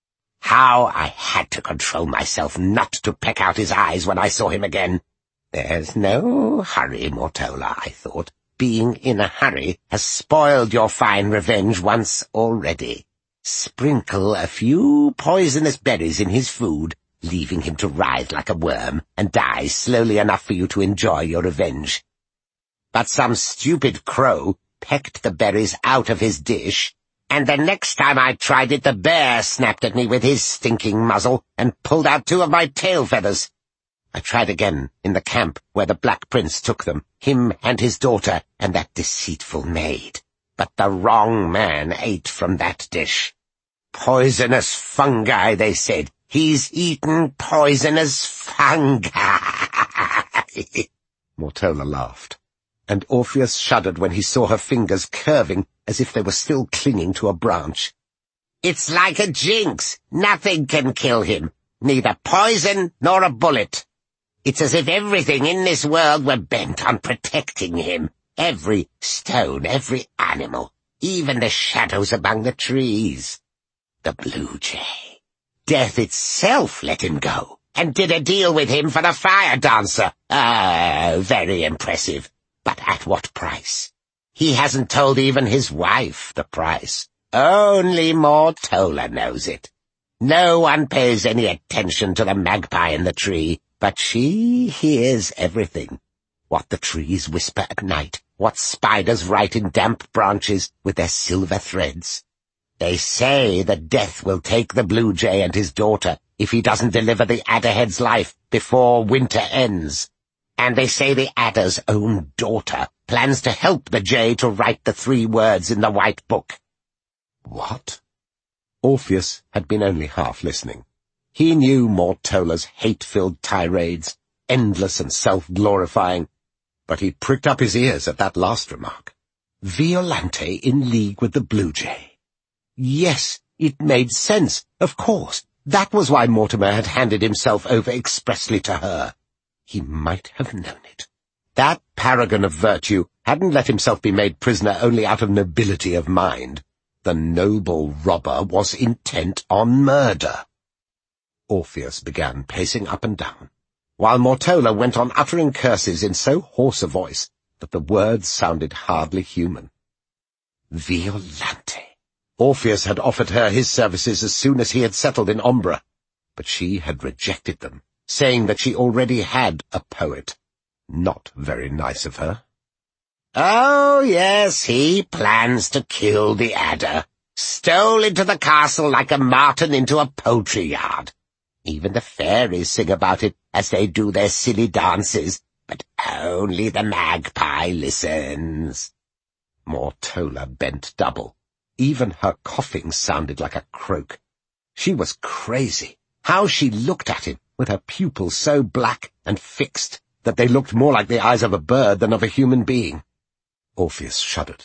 How I had to control myself not to peck out his eyes when I saw him again. There's no hurry, Mortola, I thought. Being in a hurry has spoiled your fine revenge once already. Sprinkle a few poisonous berries in his food, leaving him to writhe like a worm and die slowly enough for you to enjoy your revenge. But some stupid crow pecked the berries out of his dish, and the next time I tried it, the bear snapped at me with his stinking muzzle and pulled out 2 of my tail feathers. I tried again in the camp where the Black Prince took them, him and his daughter and that deceitful maid. But the wrong man ate from that dish. Poisonous fungi, they said. He's eaten poisonous fungi. Mortola laughed, and Orpheus shuddered when he saw her fingers curving as if they were still clinging to a branch. It's like a jinx. Nothing can kill him, neither poison nor a bullet. It's as if everything in this world were bent on protecting him. Every stone, every animal, even the shadows among the trees. The Blue Jay. Death itself let him go, and did a deal with him for the fire dancer. Very impressive. But at what price? He hasn't told even his wife the price. Only Mortola knows it. No one pays any attention to the magpie in the tree, but she hears everything. What the trees whisper at night, what spiders write in damp branches with their silver threads. They say that death will take the Blue Jay and his daughter if he doesn't deliver the Adderhead's life before winter ends. And they say the Adder's own daughter plans to help the Jay to write the 3 words in the White Book. What? Orpheus had been only half listening. He knew Mortola's hate-filled tirades, endless and self-glorifying, but he pricked up his ears at that last remark. Violante in league with the Blue Jay. Yes, it made sense, of course. That was why Mortimer had handed himself over expressly to her. He might have known it. That paragon of virtue hadn't let himself be made prisoner only out of nobility of mind. The noble robber was intent on murder. Orpheus began pacing up and down, while Mortola went on uttering curses in so hoarse a voice that the words sounded hardly human. Violante. Orpheus had offered her his services as soon as he had settled in Umbra, but she had rejected them, saying that she already had a poet. Not very nice of her. Oh, yes, he plans to kill the adder. Stole into the castle like a marten into a poultry yard. Even the fairies sing about it as they do their silly dances, but only the magpie listens. Mortola bent double. Even her coughing sounded like a croak. She was crazy. How she looked at him, with her pupils so black and fixed that they looked more like the eyes of a bird than of a human being. Orpheus shuddered.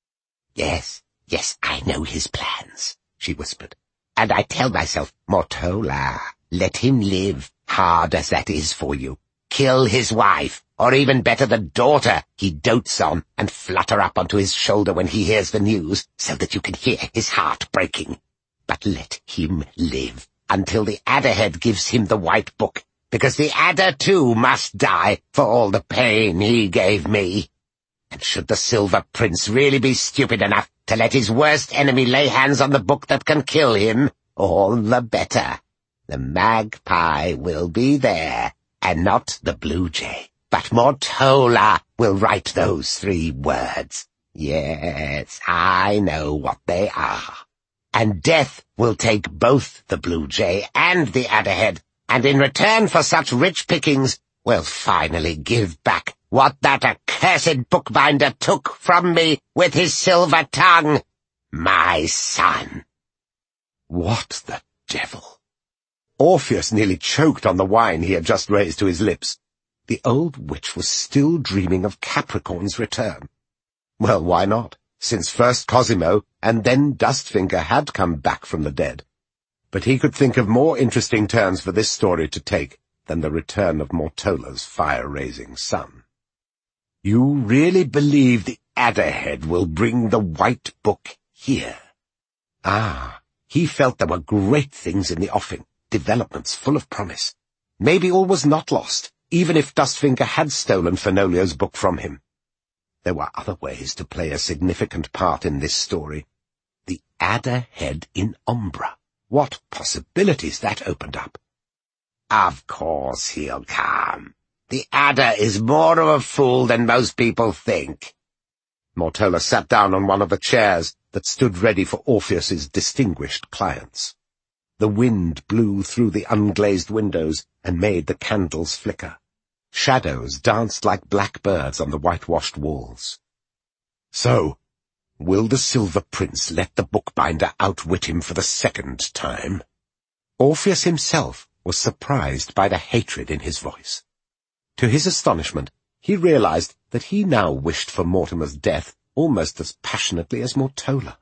Yes, I know his plans, she whispered. And I tell myself, Mortola, let him live, hard as that is for you. Kill his wife, or even better the daughter he dotes on, and flutter up onto his shoulder when he hears the news, so that you can hear his heart breaking. But let him live, until the adderhead gives him the white book, because the adder too must die for all the pain he gave me. And should the Silver Prince really be stupid enough to let his worst enemy lay hands on the book that can kill him, all the better. The magpie will be there, and not the blue jay. But Mortola will write those 3 words. Yes, I know what they are. And Death will take both the blue jay and the adderhead, and in return for such rich pickings, will finally give back what that accursed bookbinder took from me with his silver tongue. My son. What the devil? Orpheus nearly choked on the wine he had just raised to his lips. The old witch was still dreaming of Capricorn's return. Well, why not, since first Cosimo and then Dustfinger had come back from the dead. But he could think of more interesting turns for this story to take than the return of Mortola's fire-raising son. You really believe the adderhead will bring the white book here? Ah, he felt there were great things in the offing. Developments full of promise. Maybe all was not lost, even if Dustfinger had stolen Fenolio's book from him. There were other ways to play a significant part in this story. The adderhead in Umbra. What possibilities that opened up. Of course he'll come. The adder is more of a fool than most people think. Mortola sat down on one of the chairs that stood ready for Orpheus's distinguished clients. The wind blew through the unglazed windows and made the candles flicker. Shadows danced like black birds on the whitewashed walls. So, will the Silver Prince let the bookbinder outwit him for the 2nd time? Orpheus himself was surprised by the hatred in his voice. To his astonishment, he realized that he now wished for Mortimer's death almost as passionately as Mortola.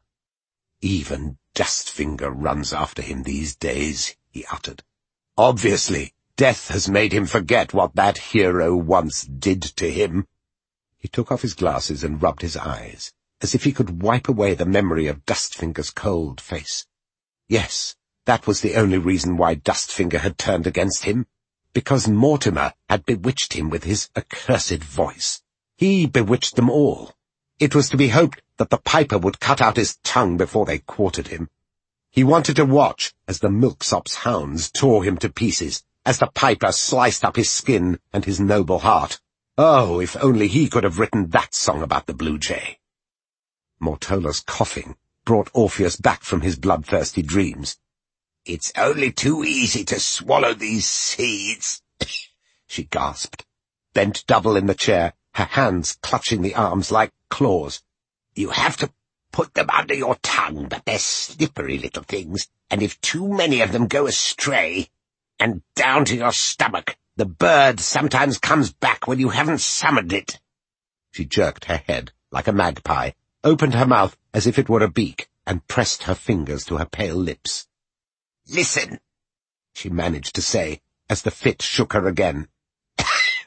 Even Dustfinger runs after him these days, he uttered. Obviously, death has made him forget what that hero once did to him. He took off his glasses and rubbed his eyes, as if he could wipe away the memory of Dustfinger's cold face. Yes, that was the only reason why Dustfinger had turned against him, because Mortimer had bewitched him with his accursed voice. He bewitched them all. It was to be hoped that the piper would cut out his tongue before they quartered him. He wanted to watch as the milksop's hounds tore him to pieces, as the piper sliced up his skin and his noble heart. Oh, if only he could have written that song about the blue jay. Mortola's coughing brought Orpheus back from his bloodthirsty dreams. It's only too easy to swallow these seeds, she gasped, bent double in the chair, her hands clutching the arms like claws. You have to put them under your tongue, but they're slippery little things, and if too many of them go astray, and down to your stomach, the bird sometimes comes back when you haven't summoned it. She jerked her head like a magpie, opened her mouth as if it were a beak, and pressed her fingers to her pale lips. Listen, she managed to say, as the fit shook her again.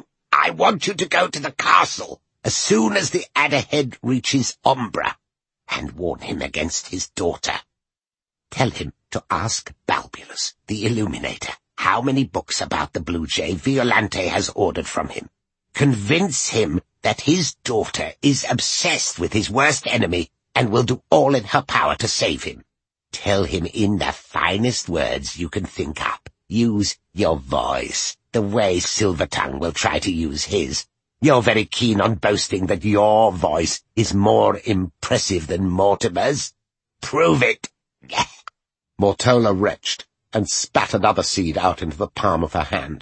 I want you to go to the castle as soon as the Adderhead reaches Umbra, and warn him against his daughter. Tell him to ask Balbulus, the Illuminator, how many books about the Blue Jay Violante has ordered from him. Convince him that his daughter is obsessed with his worst enemy and will do all in her power to save him. Tell him in the finest words you can think up. Use your voice, the way Silvertongue will try to use his. You're very keen on boasting that your voice is more impressive than Mortimer's. Prove it! Mortola retched and spat another seed out into the palm of her hand.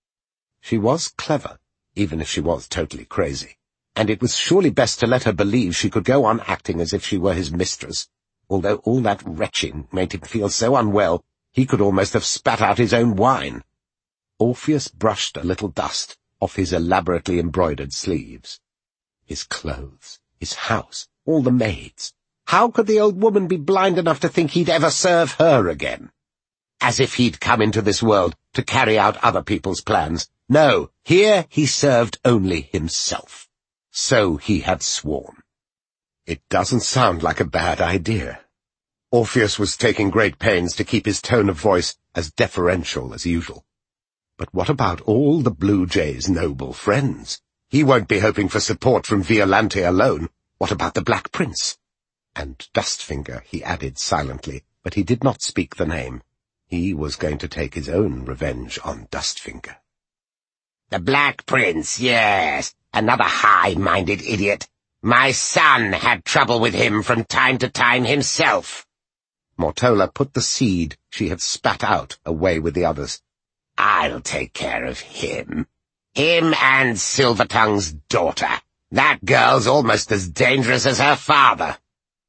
She was clever, even if she was totally crazy, and it was surely best to let her believe she could go on acting as if she were his mistress, although all that retching made him feel so unwell he could almost have spat out his own wine. Orpheus brushed a little dust off his elaborately embroidered sleeves. His clothes, his house, all the maids. How could the old woman be blind enough to think he'd ever serve her again? As if he'd come into this world to carry out other people's plans. No, here he served only himself. So he had sworn. It doesn't sound like a bad idea. Orpheus was taking great pains to keep his tone of voice as deferential as usual. But what about all the Blue Jay's noble friends? He won't be hoping for support from Violante alone. What about the Black Prince? And Dustfinger, he added silently, but he did not speak the name. He was going to take his own revenge on Dustfinger. The Black Prince, yes, another high-minded idiot. My son had trouble with him from time to time himself. Mortola put the seed she had spat out away with the others. I'll take care of him. Him and Silvertongue's daughter. That girl's almost as dangerous as her father.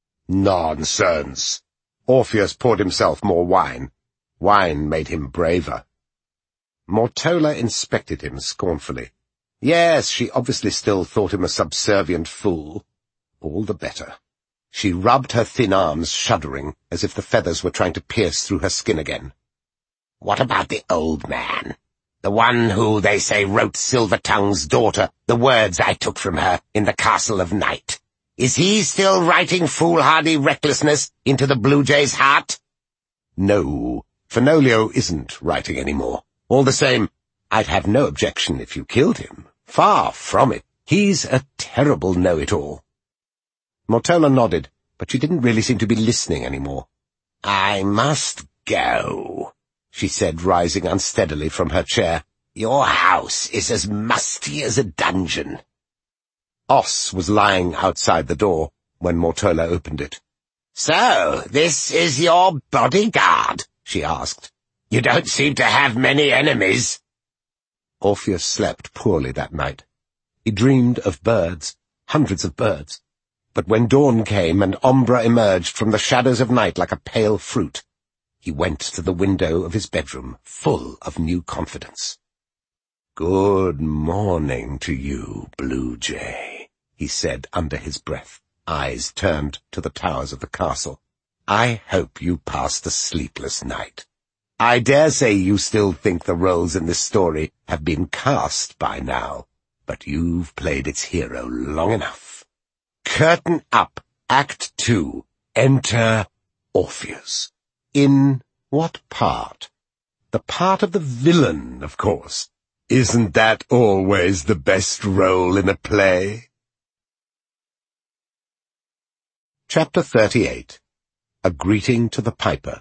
Nonsense. Orpheus poured himself more wine. Wine made him braver. Mortola inspected him scornfully. Yes, she obviously still thought him a subservient fool. All the better. She rubbed her thin arms, shuddering, as if the feathers were trying to pierce through her skin again. What about the old man? The one who, they say, wrote Silvertongue's daughter the words I took from her in the Castle of Night. Is he still writing foolhardy recklessness into the Blue Jay's heart? No, Fenolio isn't writing any more. All the same, I'd have no objection if you killed him. Far from it. He's a terrible know-it-all. Mortola nodded, but she didn't really seem to be listening anymore. I must go, she said, rising unsteadily from her chair. Your house is as musty as a dungeon. Os was lying outside the door when Mortola opened it. So, this is your bodyguard? She asked. You don't seem to have many enemies. Orpheus slept poorly that night. He dreamed of birds, hundreds of birds. But when dawn came and Umbra emerged from the shadows of night like a pale fruit, he went to the window of his bedroom, full of new confidence. Good morning to you, Blue Jay, he said under his breath, eyes turned to the towers of the castle. I hope you passed a sleepless night. I dare say you still think the roles in this story have been cast by now, but you've played its hero long enough. Curtain up, Act 2. Enter Orpheus. In what part? The part of the villain, of course. Isn't that always the best role in a play? Chapter 38. A Greeting to the Piper.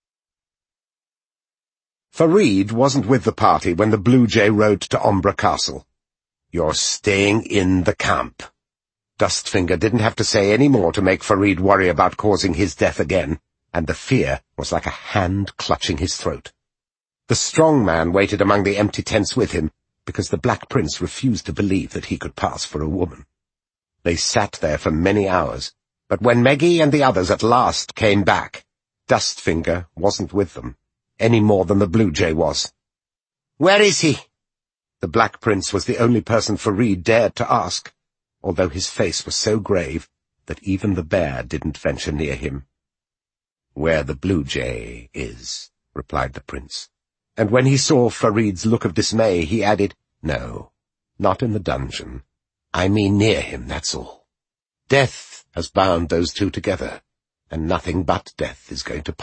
Farid wasn't with the party when the Blue Jay rode to Umbra Castle. You're staying in the camp. Dustfinger didn't have to say any more to make Farid worry about causing his death again, and the fear was like a hand clutching his throat. The strong man waited among the empty tents with him, because the Black Prince refused to believe that he could pass for a woman. They sat there for many hours, but when Meggie and the others at last came back, Dustfinger wasn't with them, any more than the Blue Jay was. Where is he? The Black Prince was the only person Farid dared to ask, although his face was so grave that even the bear didn't venture near him. Where the Blue Jay is, replied the prince. And when he saw Farid's look of dismay, he added, No, Not in the dungeon. I mean near him, that's all. Death has bound those two together, and nothing but death is going to